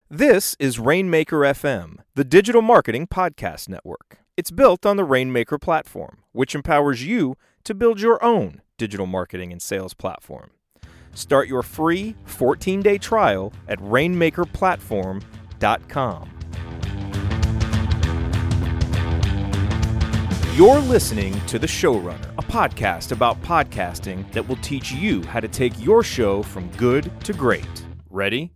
This is Rainmaker FM, the digital marketing podcast network. It's built on the Rainmaker platform, which empowers you to build your own digital marketing and sales platform. Start your free 14-day trial at rainmakerplatform.com. You're listening to The Showrunner, a podcast about podcasting that will teach you how to take your show from good to great. Ready?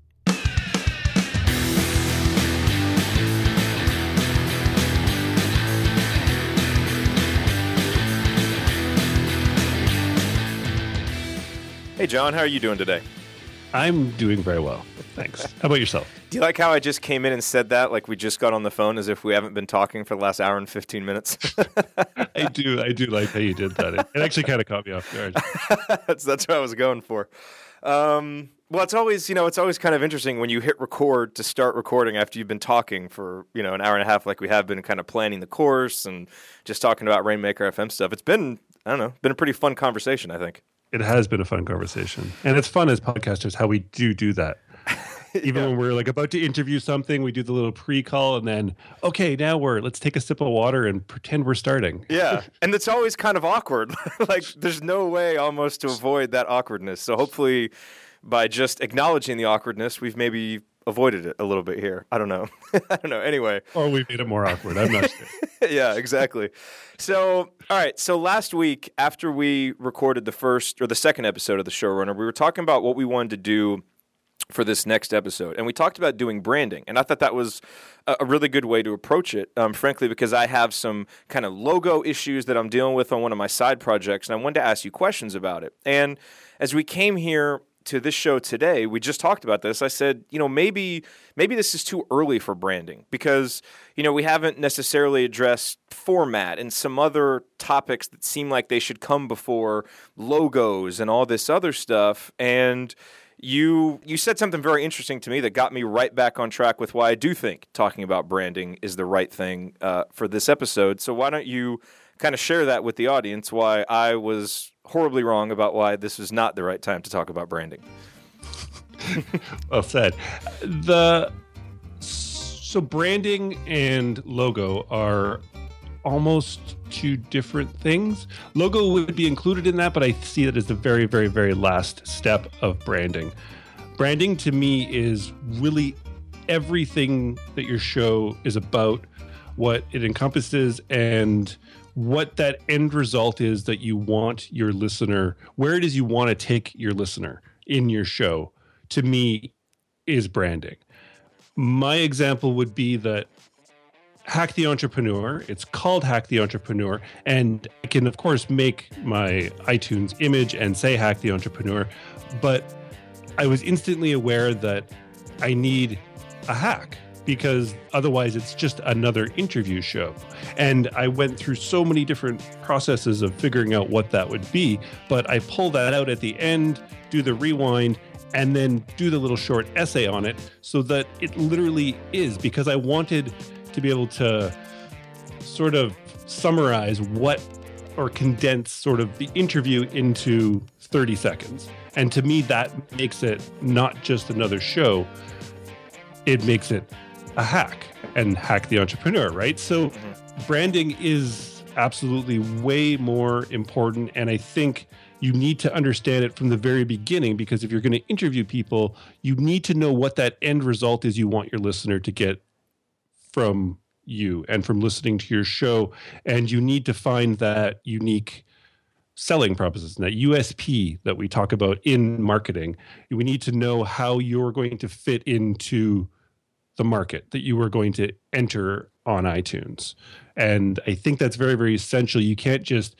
Hey, John, how are you doing today? I'm doing very well, thanks. How about yourself? Do you like how I just came in and said that, like we just got on the phone, as if we haven't been talking for the last hour and 15 minutes? I do like how you did that. It actually kind of caught me off guard. That's what I was going for. Well, it's always kind of interesting when you hit record to start recording after you've been talking for, an hour and a half, like we have been, kind of planning the course and just talking about Rainmaker FM stuff. It's been, been a pretty fun conversation, I think. It has been a fun conversation. And it's fun as podcasters how we do that. Even when we're like about to interview something, we do the little pre-call and then, okay, now let's take a sip of water and pretend we're starting. Yeah. And it's always kind of awkward. Like there's no way almost to avoid that awkwardness. So hopefully by just acknowledging the awkwardness, we've maybe avoided it a little bit here. I don't know. Anyway. Or we made it more awkward. I'm not sure. Yeah, exactly. So, all right. So last week, after we recorded the second episode of The Showrunner, we were talking about what we wanted to do for this next episode. And we talked about doing branding. And I thought that was a really good way to approach it, frankly, because I have some kind of logo issues that I'm dealing with on one of my side projects. And I wanted to ask you questions about it. And as we came here to this show today, we just talked about this. I said, maybe this is too early for branding because, we haven't necessarily addressed format and some other topics that seem like they should come before logos and all this other stuff. And you said something very interesting to me that got me right back on track with why I do think talking about branding is the right thing for this episode. So why don't you kind of share that with the audience, why I was horribly wrong about why this is not the right time to talk about branding. Well said. So branding and logo are almost two different things. Logo would be included in that, but I see it as the very, very, very last step of branding. Branding to me is really everything that your show is about, what it encompasses, and what that end result is that you want your listener, where it is you want to take your listener in your show, to me, is branding. My example would be that Hack the Entrepreneur, it's called Hack the Entrepreneur, and I can, of course, make my iTunes image and say Hack the Entrepreneur, but I was instantly aware that I need a hack, because otherwise it's just another interview show. And I went through so many different processes of figuring out what that would be, but I pull that out at the end, do the rewind, and then do the little short essay on it so that it literally is, because I wanted to be able to sort of summarize or condense sort of the interview into 30 seconds. And to me, that makes it not just another show, it makes it a hack, and Hack the Entrepreneur, right? So branding is absolutely way more important, and I think you need to understand it from the very beginning, because if you're going to interview people, you need to know what that end result is you want your listener to get from you and from listening to your show, and you need to find that unique selling proposition, that USP that we talk about in marketing. We need to know how you're going to fit into the market that you are going to enter on iTunes. And I think that's very, very essential. You can't just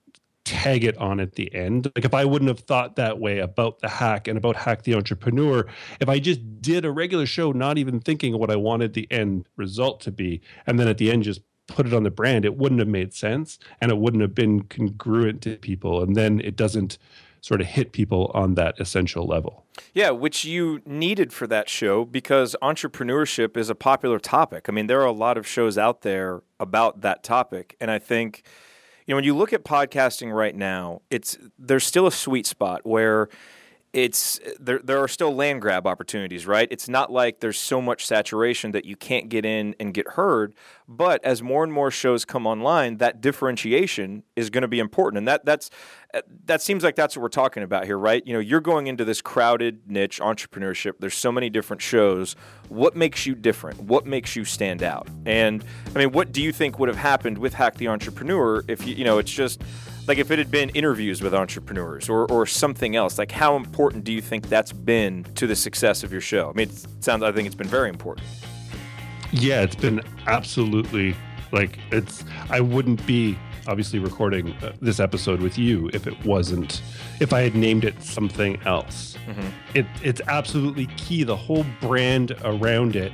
tag it on at the end. Like if I wouldn't have thought that way about the hack and about Hack the Entrepreneur, if I just did a regular show, not even thinking of what I wanted the end result to be, and then at the end just put it on the brand, it wouldn't have made sense and it wouldn't have been congruent to people. And then it doesn't sort of hit people on that essential level. Yeah, which you needed for that show because entrepreneurship is a popular topic. I mean, there are a lot of shows out there about that topic. And I think, when you look at podcasting right now, there's still a sweet spot where there are still land grab opportunities, right? It's not like there's so much saturation that you can't get in and get heard. But as more and more shows come online, that differentiation is going to be important, and that seems like that's what we're talking about here, right? You're going into this crowded niche entrepreneurship. There's so many different shows. What makes you different? What makes you stand out? And I mean, what do you think would have happened with Hack the Entrepreneur if it's just like if it had been interviews with entrepreneurs or something else? Like, how important do you think that's been to the success of your show? I mean, I think it's been very important. Yeah, it's been absolutely I wouldn't be obviously recording this episode with you if I had named it something else. Mm-hmm. It's absolutely key. The whole brand around it.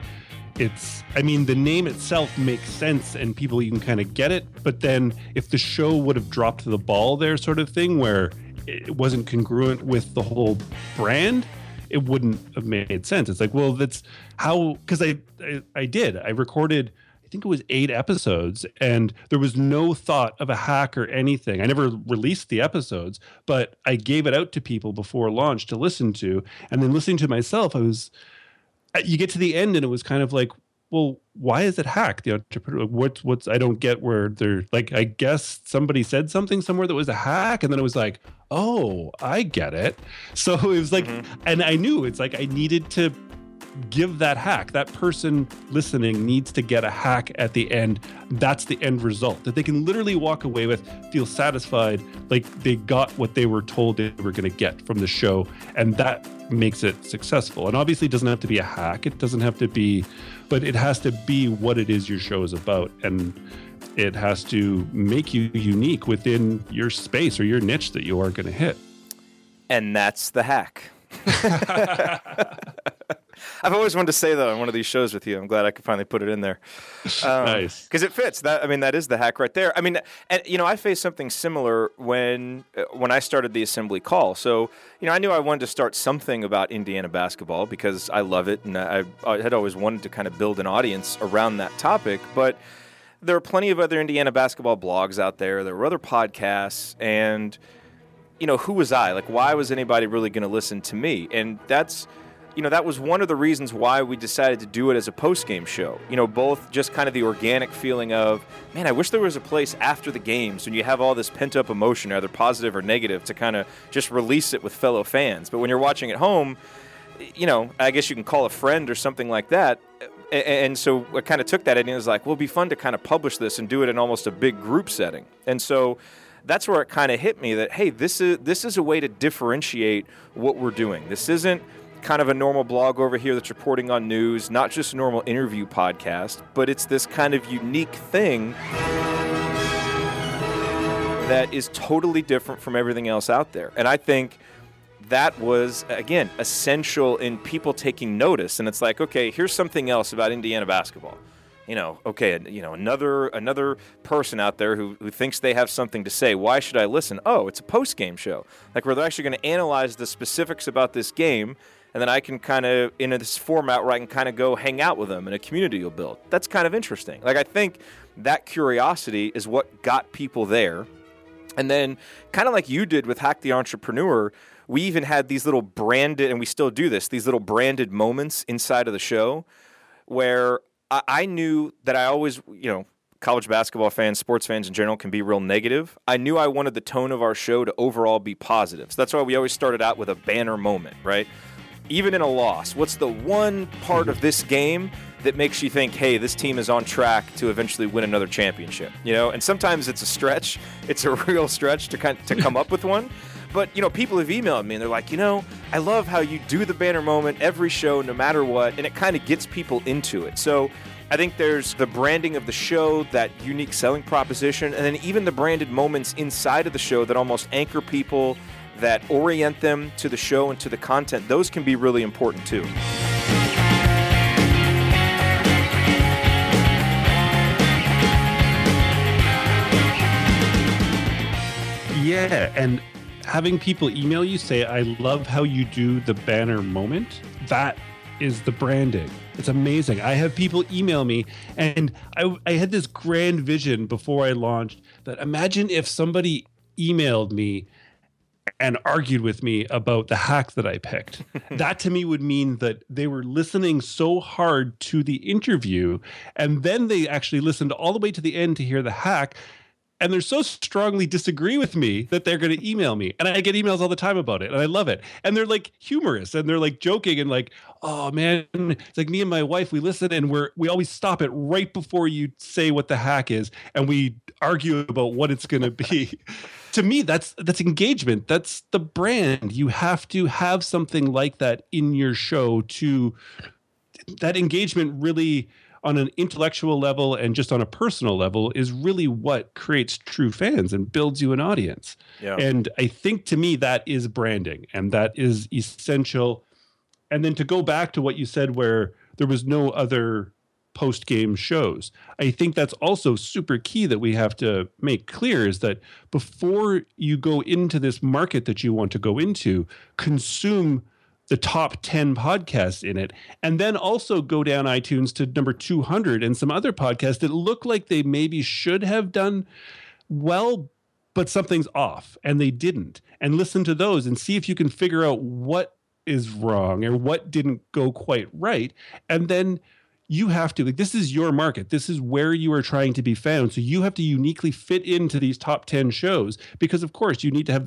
The name itself makes sense and people can kind of get it. But then if the show would have dropped the ball there sort of thing where it wasn't congruent with the whole brand, it wouldn't have made sense. It's like, well, that's how, because I recorded, I think it was 8 episodes, and there was no thought of a hack or anything. I never released the episodes, but I gave it out to people before launch to listen to. And then listening to myself, you get to the end and it was kind of like, well, why is it Hack the Entrepreneur? What's I don't get where they're like, I guess somebody said something somewhere that was a hack. And then it was like, oh, I get it. So it was like, and I knew it's like, I needed to give that hack. That person listening needs to get a hack at the end. That's the end result that they can literally walk away with, feel satisfied, like they got what they were told they were going to get from the show. And that makes it successful. And obviously it doesn't have to be a hack. It doesn't have to be, but it has to be what it is your show is about. And it has to make you unique within your space or your niche that you are going to hit. And that's the hack. I've always wanted to say that on one of these shows with you. I'm glad I could finally put it in there. Nice. Because it fits. That is the hack right there. I mean, and I faced something similar when I started the Assembly Call. So, I knew I wanted to start something about Indiana basketball because I love it, and I had always wanted to kind of build an audience around that topic. But there are plenty of other Indiana basketball blogs out there. There were other podcasts, and who was I? Like, why was anybody really going to listen to me? And that's that was one of the reasons why we decided to do it as a post-game show. Both just kind of the organic feeling of, man, I wish there was a place after the games when you have all this pent-up emotion, either positive or negative, to kind of just release it with fellow fans. But when you're watching at home, I guess you can call a friend or something like that. And so I kind of took that and it was like, well, it'd be fun to kind of publish this and do it in almost a big group setting. And so that's where it kind of hit me that, hey, this is a way to differentiate what we're doing. This isn't kind of a normal blog over here that's reporting on news, not just a normal interview podcast, but it's this kind of unique thing that is totally different from everything else out there. And I think that was, again, essential in people taking notice. And it's like, okay, here's something else about Indiana basketball. Another person out there who thinks they have something to say. Why should I listen? Oh, it's a post-game show. Like, where they're actually going to analyze the specifics about this game, and then I can kind of, in this format where I can kind of go hang out with them and a community will build. That's kind of interesting. Like, I think that curiosity is what got people there. And then, kind of like you did with Hack the Entrepreneur, we even had these little branded, and we still do this, these little branded moments inside of the show where I knew that I always, college basketball fans, sports fans in general can be real negative. I knew I wanted the tone of our show to overall be positive. So that's why we always started out with a banner moment, right? Even in a loss, what's the one part of this game that makes you think, hey, this team is on track to eventually win another championship? And sometimes it's a stretch. It's a real stretch to come up with one. But, people have emailed me and they're like, I love how you do the banner moment every show, no matter what, and it kind of gets people into it. So I think there's the branding of the show, that unique selling proposition, and then even the branded moments inside of the show that almost anchor people, that orient them to the show and to the content. Those can be really important too. Yeah, and having people email you say, I love how you do the banner moment, that is the branding. It's amazing. I have people email me, and I had this grand vision before I launched that imagine if somebody emailed me and argued with me about the hack that I picked. That to me would mean that they were listening so hard to the interview, and then they actually listened all the way to the end to hear the hack. And they're so strongly disagree with me that they're going to email me. And I get emails all the time about it. And I love it. And they're like humorous and they're like joking and like, oh man, it's like me and my wife, we listen and we always stop it right before you say what the hack is. And we argue about what it's going to be. To me, that's engagement. That's the brand. You have to have something like that in your show to that engagement really on an intellectual level and just on a personal level is really what creates true fans and builds you an audience. Yeah. And I think to me that is branding and that is essential. And then to go back to what you said where there was no other post-game shows, I think that's also super key that we have to make clear is that before you go into this market that you want to go into, consume the top 10 podcasts in it, and then also go down iTunes to number 200 and some other podcasts that look like they maybe should have done well, but something's off and they didn't. And listen to those and see if you can figure out what is wrong or what didn't go quite right. And then you have to, like, this is your market. This is where you are trying to be found. So you have to uniquely fit into these top 10 shows because, of course, you need to have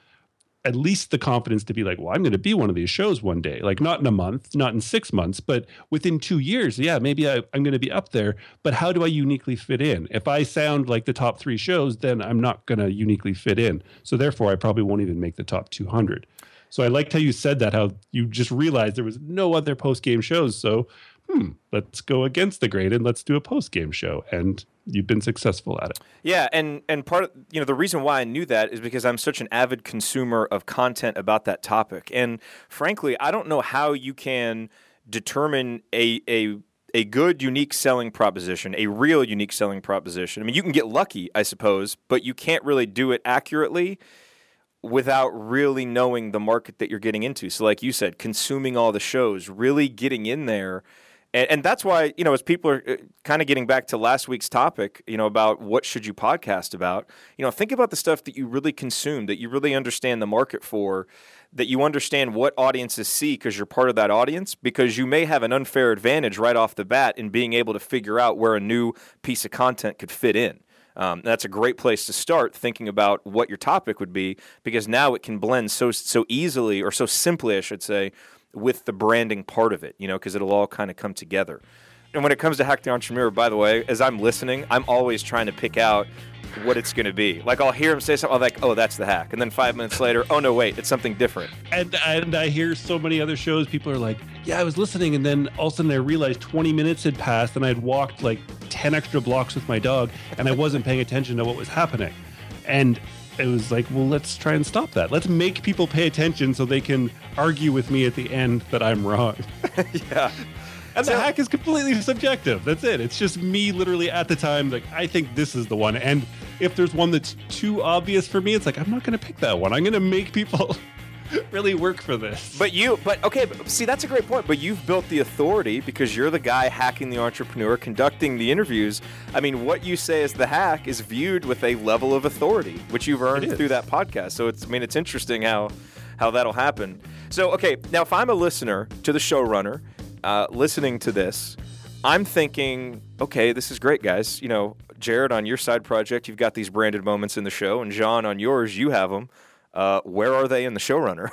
at least the confidence to be like, well, I'm going to be one of these shows one day, like not in a month, not in 6 months, but within 2 years. Yeah, maybe I'm going to be up there, but how do I uniquely fit in? If I sound like the top 3 shows, then I'm not going to uniquely fit in. So therefore I probably won't even make the top 200. So I liked how you said that, how you just realized there was no other post-game shows. So let's go against the grain and let's do a post-game show. And you've been successful at it. Yeah, and part of, the reason why I knew that is because I'm such an avid consumer of content about that topic. And frankly, I don't know how you can determine a good unique selling proposition, a real unique selling proposition. I mean, you can get lucky, I suppose, but you can't really do it accurately without really knowing the market that you're getting into. So like you said, consuming all the shows, really getting in there. And that's why, as people are kind of getting back to last week's topic, about what should you podcast about, think about the stuff that you really consume, that you really understand the market for, that you understand what audiences see because you're part of that audience, because you may have an unfair advantage right off the bat in being able to figure out where a new piece of content could fit in. That's a great place to start thinking about what your topic would be, because now it can blend so easily, or so simply, I should say, with the branding part of it, because it'll all kind of come together. And when it comes to Hack the Entrepreneur, by the way, as I'm listening, I'm always trying to pick out what it's going to be. Like, I'll hear him say something, I'm like, oh, that's the hack. And then 5 minutes later, oh, no, wait, it's something different. And I hear so many other shows, people are like, yeah, I was listening, and then all of a sudden I realized 20 minutes had passed, and I'd walked like 10 extra blocks with my dog, and I wasn't paying attention to what was happening. And it was like, well, let's try and stop that. Let's make people pay attention so they can argue with me at the end that I'm wrong. Yeah. And the hack is completely subjective. That's it. It's just me literally at the time, like, I think this is the one. And if there's one that's too obvious for me, it's like, I'm not going to pick that one. I'm going to make people really work for this. But see, that's a great point. But you've built the authority because you're the guy hacking the entrepreneur, conducting the interviews. I mean, what you say is the hack is viewed with a level of authority, which you've earned through that podcast. So it's interesting how that'll happen. So, okay, now if I'm a listener to the showrunner, listening to this, I'm thinking, okay, this is great, guys. Jared, on your side project, you've got these branded moments in the show, and John, on yours, you have them. Where are they in the showrunner?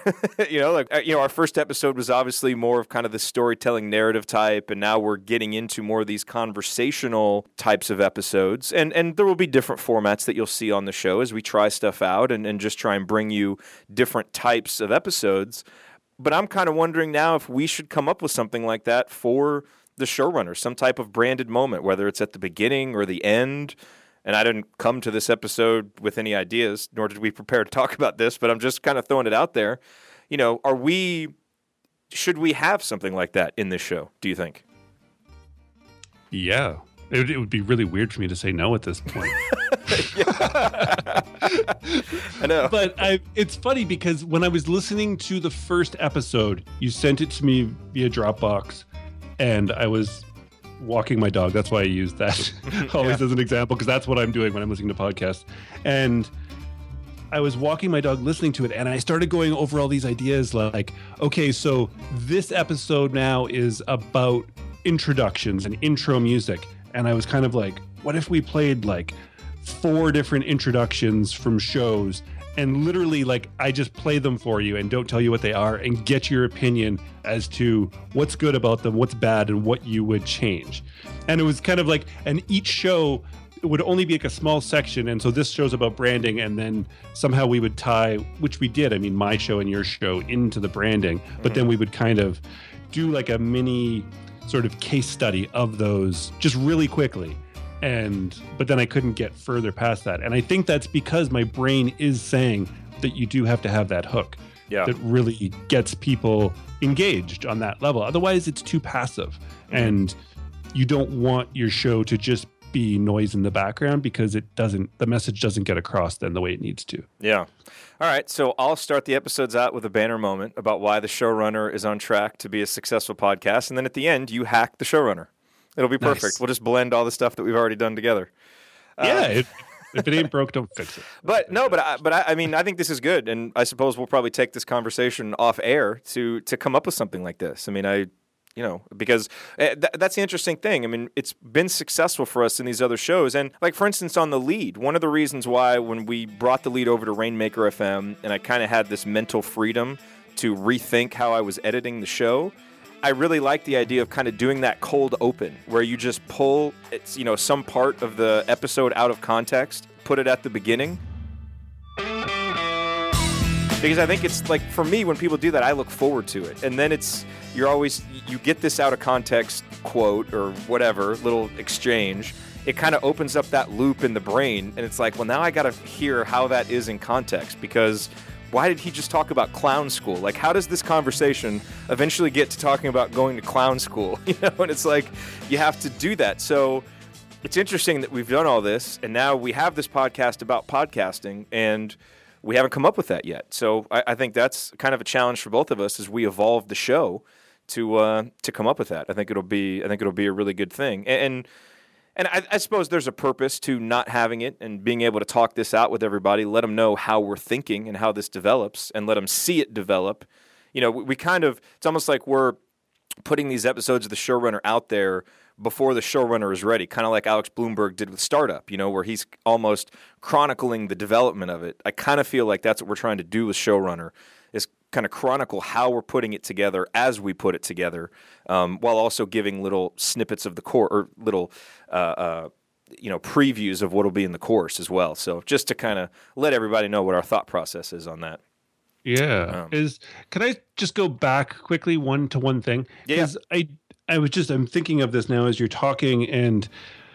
Our first episode was obviously more of kind of the storytelling narrative type, and now we're getting into more of these conversational types of episodes. And there will be different formats that you'll see on the show as we try stuff out and just try and bring you different types of episodes. But I'm kind of wondering now if we should come up with something like that for the showrunner, some type of branded moment, whether it's at the beginning or the end. And I didn't come to this episode with any ideas, nor did we prepare to talk about this, but I'm just kind of throwing it out there. Should we have something like that in this show, do you think? Yeah. It would be really weird for me to say no at this point. I know. But it's funny because when I was listening to the first episode, you sent it to me via Dropbox, and I was walking my dog. That's why I use that always as an example, because that's what I'm doing when I'm listening to podcasts. And I was walking my dog listening to it, and I started going over all these ideas like, okay, so this episode now is about introductions and intro music. And I was kind of like, what if we played like 4 different introductions from shows, and literally like I just play them for you and don't tell you what they are and get your opinion as to what's good about them, what's bad, and what you would change. And it was kind of like, and each show would only be like a small section. And so this show's about branding, and then somehow we would tie, which we did, I mean, my show and your show into the branding, but then we would kind of do like a mini sort of case study of those just really quickly. But then I couldn't get further past that. And I think that's because my brain is saying that you do have to have that hook that really gets people engaged on that level. Otherwise, it's too passive. And you don't want your show to just be noise in the background, because the message doesn't get across then the way it needs to. Yeah. All right. So I'll start the episodes out with a banner moment about why the showrunner is on track to be a successful podcast. And then at the end, you hack the showrunner. It'll be perfect. Nice. We'll just blend all the stuff that we've already done together. If it ain't broke, don't fix it. But I mean, I think this is good, and I suppose we'll probably take this conversation off air to come up with something like this. I mean, because that's the interesting thing. I mean, it's been successful for us in these other shows, and like for instance, on The Lead, one of the reasons why when we brought The Lead over to Rainmaker FM, and I kind of had this mental freedom to rethink how I was editing the show. I really like the idea of kind of doing that cold open where you just pull some part of the episode out of context, put it at the beginning. Because I think it's like, for me, when people do that, I look forward to it. And then you get this out of context quote or whatever, little exchange. It kind of opens up that loop in the brain. And it's like, well, now I got to hear how that is in context, because why did he just talk about clown school? Like, how does this conversation eventually get to talking about going to clown school? And it's like, you have to do that. So it's interesting that we've done all this, and now we have this podcast about podcasting, and we haven't come up with that yet. So I think that's kind of a challenge for both of us as we evolve the show to come up with that. I think it'll be a really good thing. And I suppose there's a purpose to not having it and being able to talk this out with everybody, let them know how we're thinking and how this develops, and let them see it develop. We kind of, it's almost like we're putting these episodes of the showrunner out there before the showrunner is ready, kind of like Alex Bloomberg did with Startup, where he's almost chronicling the development of it. I kind of feel like that's what we're trying to do with showrunner, is kind of chronicle how we're putting it together as we put it together, while also giving little snippets of the core, or little previews of what will be in the course as well. So just to kind of let everybody know what our thought process is on that. Yeah. Can I just go back quickly one thing? Yeah. I'm thinking of this now as you're talking, and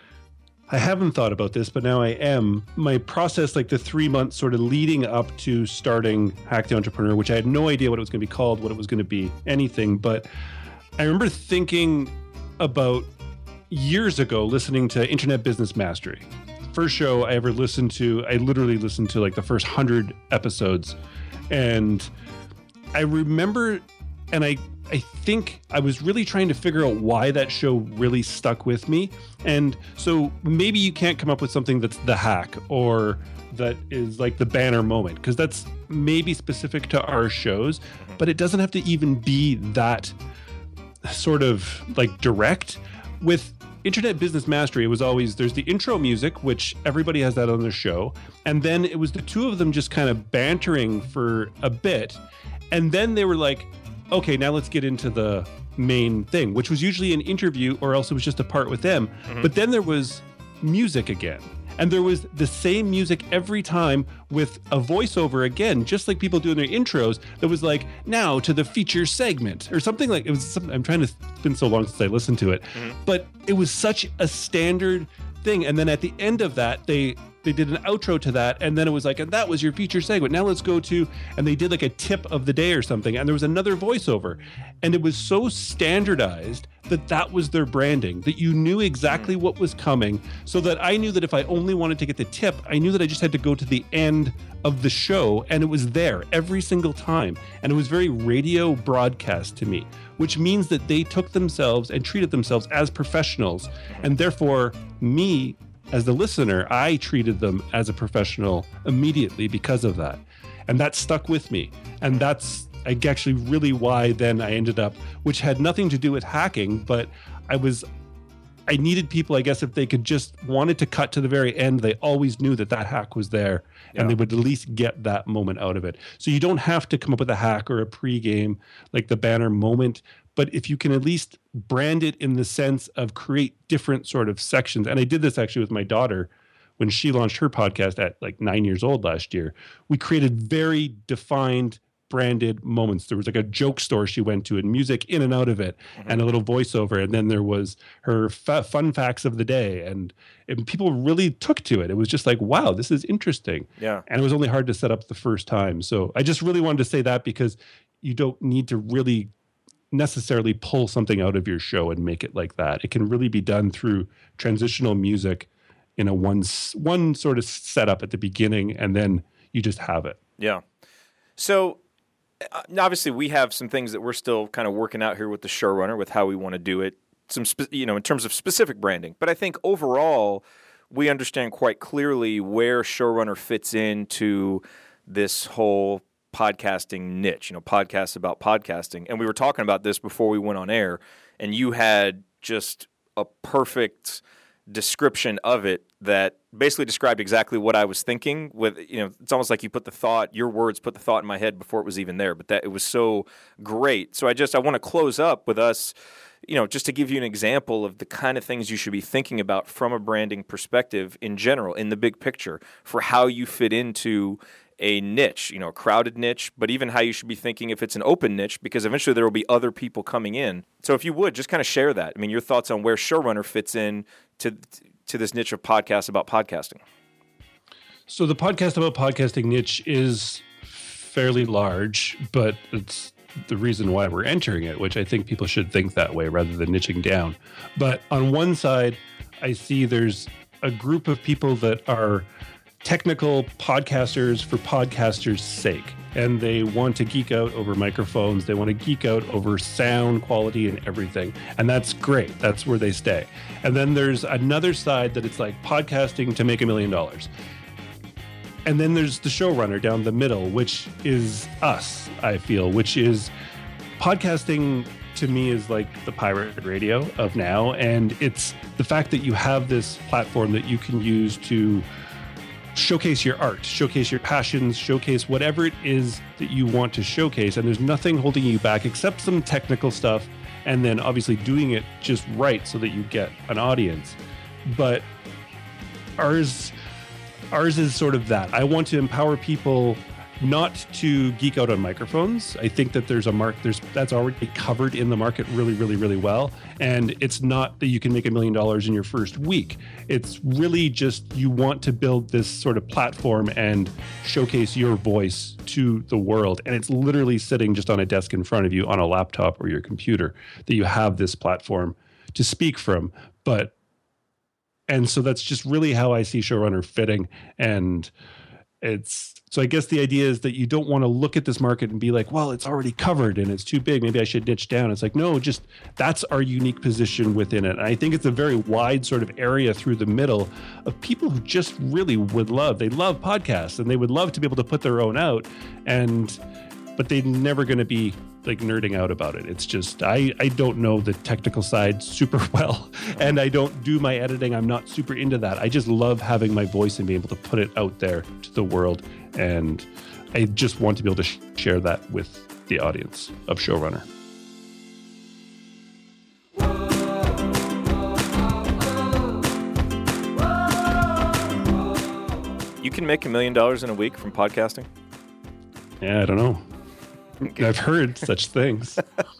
I haven't thought about this, but now I am. My process, like the 3 months sort of leading up to starting Hack the Entrepreneur, which I had no idea what it was going to be called, what it was going to be, anything. But I remember thinking about years ago listening to Internet Business Mastery. First show I ever listened to, I literally listened to like the first 100 episodes. And I remember, and I think I was really trying to figure out why that show really stuck with me. And so maybe you can't come up with something that's the hack or that is like the banner moment, because that's maybe specific to our shows, but it doesn't have to even be that sort of like direct. With Internet Business Mastery, it was always, there's the intro music, which everybody has that on their show. And then it was the two of them just kind of bantering for a bit. And then they were like, okay, now let's get into the main thing, which was usually an interview, or else it was just a part with them. But then there was music again. And there was the same music every time with a voiceover again, just like people do in their intros, that was like, now to the feature segment or something like, it was something, I'm trying to, it's been so long since I listened to it, but it was such a standard thing. And then at the end of that, they did an outro to that, and then it was like, and that was your feature segment. Now let's go to, and they did like a tip of the day or something, and there was another voiceover, and it was so standardized that was their branding, that you knew exactly what was coming, so that I knew that if I only wanted to get the tip, I knew that I just had to go to the end of the show, and it was there every single time. And it was very radio broadcast to me, which means that they took themselves and treated themselves as professionals, and therefore me as the listener, I treated them as a professional immediately because of that. And that stuck with me. And that's actually really why then I ended up, which had nothing to do with hacking, but I needed people, I guess, if they could just wanted to cut to the very end, they always knew that hack was there, and they would at least get that moment out of it. So you don't have to come up with a hack or a pregame, like the banner moment, but if you can at least brand it in the sense of create different sort of sections. And I did this actually with my daughter when she launched her podcast at like 9 years old last year. We created very defined branded moments. There was like a joke store she went to and music in and out of it, and a little voiceover, and then there was her fun facts of the day, and people really took to it. It was just like, wow, this is interesting. Yeah. And it was only hard to set up the first time. So I just really wanted to say that, because you don't need to really necessarily pull something out of your show and make it like that. It can really be done through transitional music in a one sort of setup at the beginning, and then you just have it. Yeah. So obviously we have some things that we're still kind of working out here with the showrunner, with how we want to do it, in terms of specific branding. But I think overall we understand quite clearly where showrunner fits into this whole podcasting niche, podcasts about podcasting. And we were talking about this before we went on air, and you had just a perfect description of it that basically described exactly what I was thinking. With it's almost like you put your words put the thought in my head before it was even there. But that it was so great. So I want to close up with us, just to give you an example of the kind of things you should be thinking about from a branding perspective in general, in the big picture, for how you fit into a niche, a crowded niche, but even how you should be thinking if it's an open niche, because eventually there will be other people coming in. So if you would, just kind of share that. I mean, your thoughts on where showrunner fits in to this niche of podcasts about podcasting. So the podcast about podcasting niche is fairly large, but it's the reason why we're entering it, which I think people should think that way rather than niching down. But on one side, I see there's a group of people that are technical podcasters for podcasters' sake, and they want to geek out over microphones. They want to geek out over sound quality and everything, and that's great. That's where they stay. And then there's another side that it's like podcasting to make $1 million. And then there's the showrunner down the middle, which is us, I feel, which is podcasting to me is like the pirate radio of now. And it's the fact that you have this platform that you can use to showcase your art, showcase your passions, showcase whatever it is that you want to showcase. And there's nothing holding you back except some technical stuff. And then obviously doing it just right so that you get an audience. But ours is sort of that. I want to empower people not to geek out on microphones. I think that there's that's already covered in the market really, really, really well. And it's not that you can make $1 million in your first week. It's really just you want to build this sort of platform and showcase your voice to the world. And it's literally sitting just on a desk in front of you on a laptop or your computer that you have this platform to speak from. And so that's just really how I see showrunner fitting. And so I guess the idea is that you don't want to look at this market and be like, well, it's already covered and it's too big. Maybe I should niche down. It's like, no, just that's our unique position within it. And I think it's a very wide sort of area through the middle of people who just really they love podcasts and they would love to be able to put their own out, but they're never going to be like nerding out about it. It's just, I don't know the technical side super well, and I don't do my editing. I'm not super into that. I just love having my voice and being able to put it out there to the world. And I just want to be able to share that with the audience of showrunner. You can make $1 million in a week from podcasting? Yeah, I don't know. I've heard such things.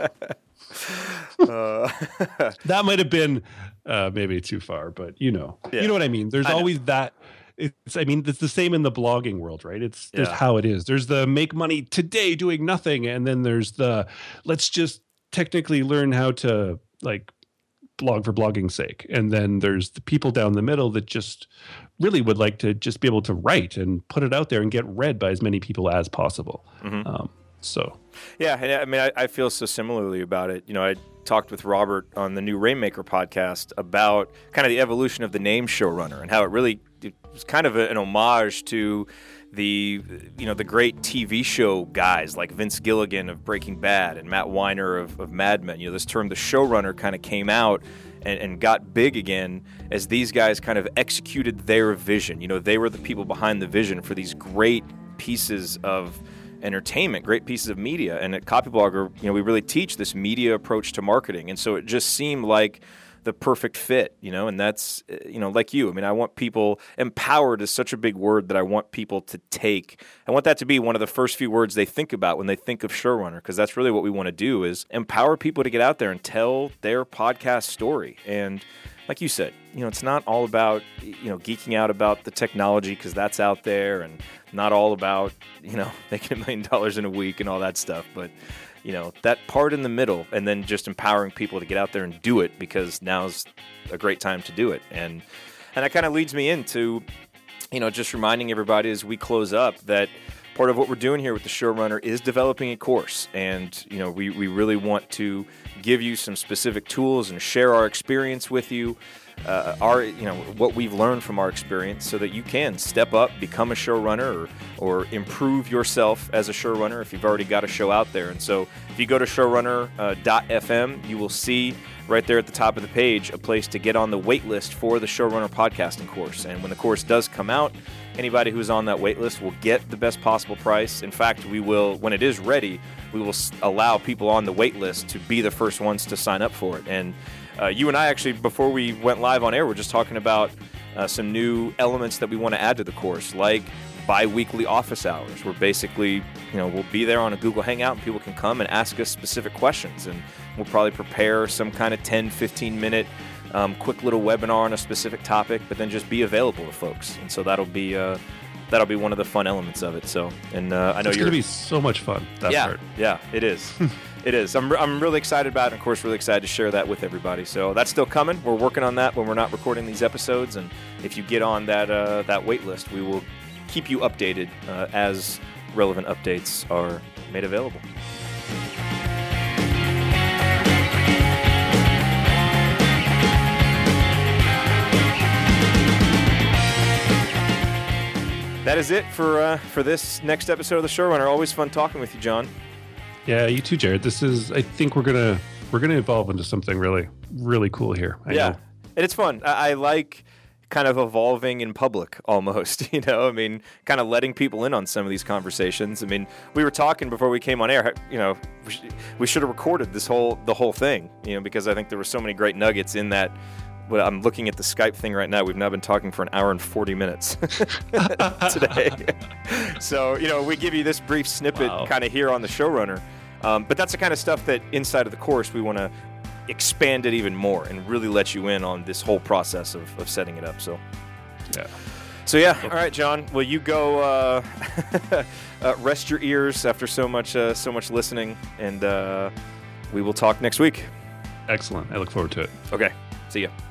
That might have been maybe too far, but you know what I mean. There's always that. It's the same in the blogging world, right? There's how it is. There's the make money today doing nothing, and then there's the let's just technically learn how to like blog for blogging's sake. And then there's the people down the middle that just really would like to just be able to write and put it out there and get read by as many people as possible. Mm-hmm. So, yeah, I mean, I feel so similarly about it. I talked with Robert on the new Rainmaker podcast about kind of the evolution of the name showrunner and how it was kind of an homage to the great TV show guys like Vince Gilligan of Breaking Bad and Matt Weiner of Mad Men. This term, the showrunner, kind of came out and got big again as these guys kind of executed their vision. They were the people behind the vision for these great pieces of entertainment, great pieces of media. And at Copyblogger, we really teach this media approach to marketing. And so it just seemed like the perfect fit, and that's, like you. I mean, I want people, empowered is such a big word that I want people to take. I want that to be one of the first few words they think about when they think of showrunner, because that's really what we want to do, is empower people to get out there and tell their podcast story. And like you said, it's not all about, geeking out about the technology, because that's out there, and not all about, making $1 million in a week and all that stuff. But, that part in the middle, and then just empowering people to get out there and do it, because now's a great time to do it. And that kind of leads me into, just reminding everybody as we close up that part of what we're doing here with the showrunner is developing a course. And, we really want to give you some specific tools and share our experience with you, what we've learned from our experience, so that you can step up, become a showrunner, or improve yourself as a showrunner if you've already got a show out there. And so if you go to showrunner.fm, you will see right there at the top of the page a place to get on the wait list for the showrunner podcasting course. And when the course does come out, anybody who's on that wait list will get the best possible price. In fact, we will, when it is ready, we will allow people on the wait list to be the first ones to sign up for it. And you and I actually, before we went live on air, were just talking about some new elements that we want to add to the course, like bi-weekly office hours, where basically, we'll be there on a Google Hangout and people can come and ask us specific questions. And we'll probably prepare some kind of 10, 15-minute quick little webinar on a specific topic, but then just be available to folks. And so that'll be one of the fun elements of it. So, and I know it's going to be so much fun. That part. Yeah, it is. It is. I'm really excited about it, and of course, really excited to share that with everybody. So that's still coming. We're working on that when we're not recording these episodes, and if you get on that wait list, we will keep you updated as relevant updates are made available. That is it for this next episode of the Showrunner. Always fun talking with you, John. Yeah, you too, Jared. I think we're gonna evolve into something really, really cool here. I know. And it's fun. I like kind of evolving in public almost, I mean, kind of letting people in on some of these conversations. I mean, we were talking before we came on air, we should have recorded the whole thing, because I think there were so many great nuggets in that. Well, I'm looking at the Skype thing right now. We've now been talking for an hour and 40 minutes today. So, we give you this brief snippet kind of here on the Showrunner. But that's the kind of stuff that inside of the course we want to expand it even more and really let you in on this whole process of setting it up. So, yeah. All right, John. Well, you go rest your ears after so much listening, and we will talk next week. Excellent. I look forward to it. Okay. See ya.